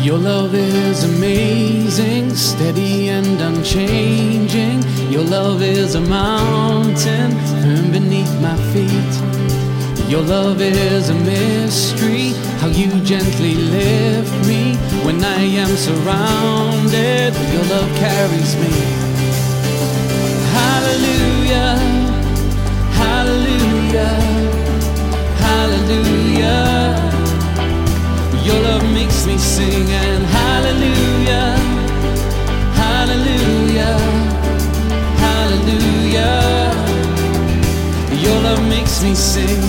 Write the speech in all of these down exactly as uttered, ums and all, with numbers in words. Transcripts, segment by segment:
Your love is amazing, steady and unchanging. Your love is a mountain firm beneath my feet. Your love is a mystery, how you gently lift me. When I am surrounded, your love carries me. Hallelujah, hallelujah, hallelujah. Your love makes me sing, and hallelujah, hallelujah, hallelujah. Your love makes me sing.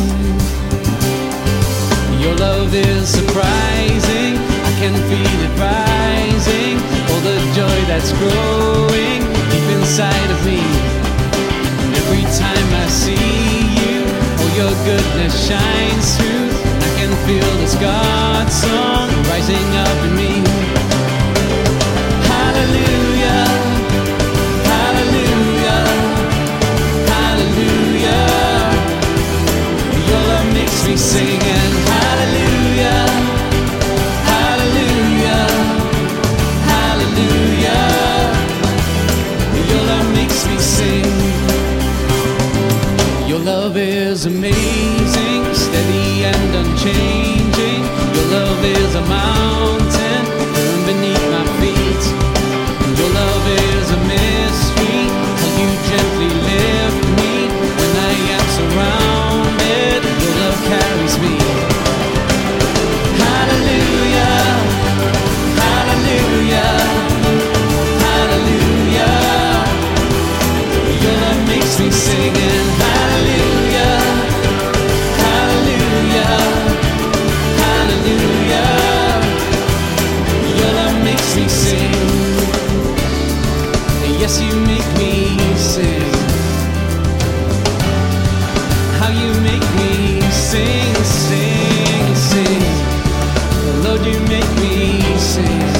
Your love is surprising, I can feel it rising. All the joy that's growing deep inside of me. Every time I see you, all your goodness shines through. I can feel this God song rising up in me. Hallelujah, hallelujah, hallelujah. Your love makes me sing, and hallelujah, hallelujah, hallelujah. Your love makes me sing. Your love is amazing, steady and unchanging. Your love is a mountain firm beneath my feet. Your love is a mystery, how you gently lift me. When I am surrounded, your love carries me. Hallelujah, hallelujah, hallelujah. Your love makes me sing, and hallelujah, hallelujah, hallelujah. Your love makes me sing. Yes, you make me sing. How you make me sing, sing, sing. Lord, you make me sing.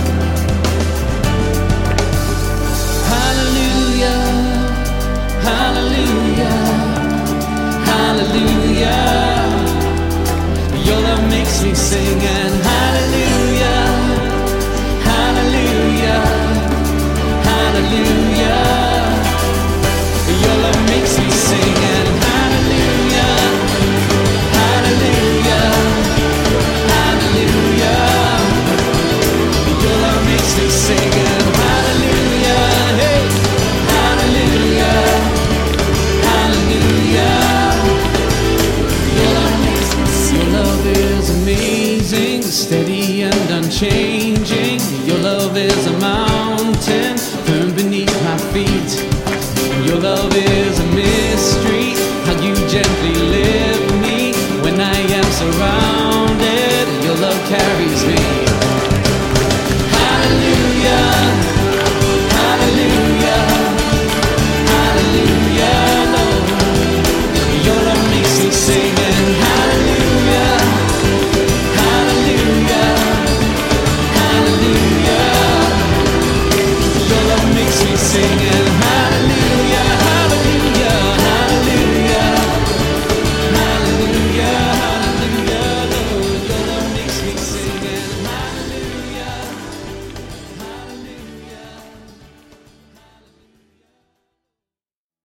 Hallelujah, hallelujah, hallelujah. Your love makes me sing, and hallelujah, hallelujah, hallelujah. Your love makes me sing, and hallelujah, hallelujah, hallelujah. Your love makes me sing, and hallelujah, hey, hallelujah, hallelujah. Your love makes me sing. Your love is amazing, steady and unchanging. Your love is a mountain firm beneath my feet. Your love is a mystery, how you gently lift me when I am surrounded.